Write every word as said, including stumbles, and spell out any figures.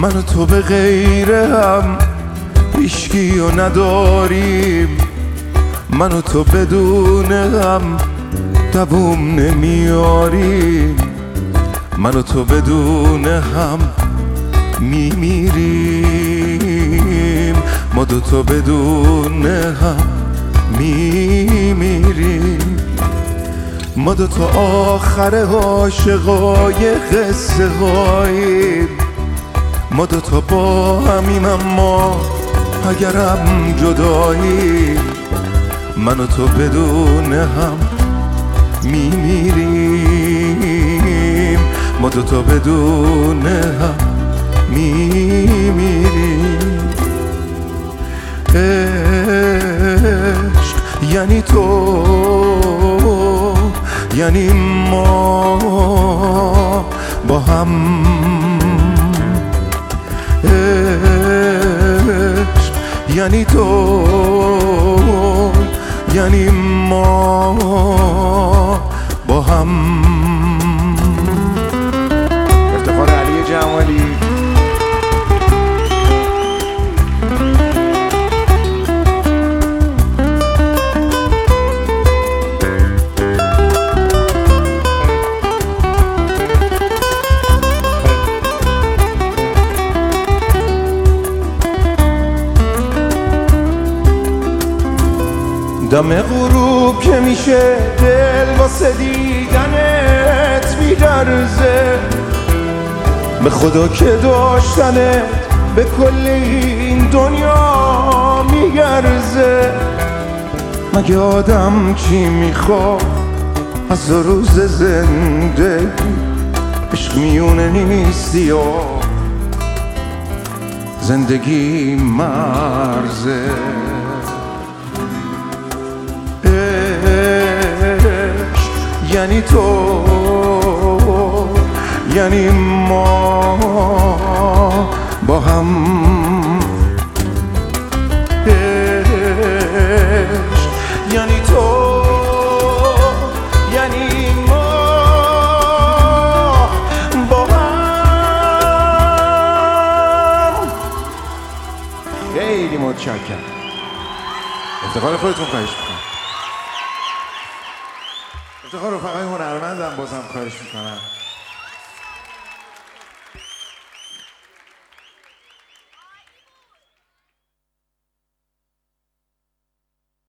من و تو به غیر هم هیچکیو نداریم، من و تو بدون هم دووم نمیاریم، من و تو بدون هم میمیریم، ما دو تا بدون هم میمیریم، ما دو تا آخر عاشقای قصه هاییم، ما دو تا با همیم اما اگرم جداییم، من و تو بدون هم میمیریم، ما دو تا بدون هم میمیریم. عشق یعنی تو، یعنی ما با هم، عشق یعنی تو، یعنی ما با هم. افتخار علی جمالی. دم غروب که میشه دل واسه دیدنت میلرزه، به خدا که داشتنت به کل این دنیا میگرزه. مگه آدم چی میخواد از روز زندگی؟ عشق میونه نیست یا زندگی مرزه. یعنی تو، یعنی ما با هم، عشق یعنی تو، یعنی ما با هم. خیلی متشکرم. افتخار خودتون خواهش میکنم. افتخار رفقای هنرمندم بازم خواهش میکنم.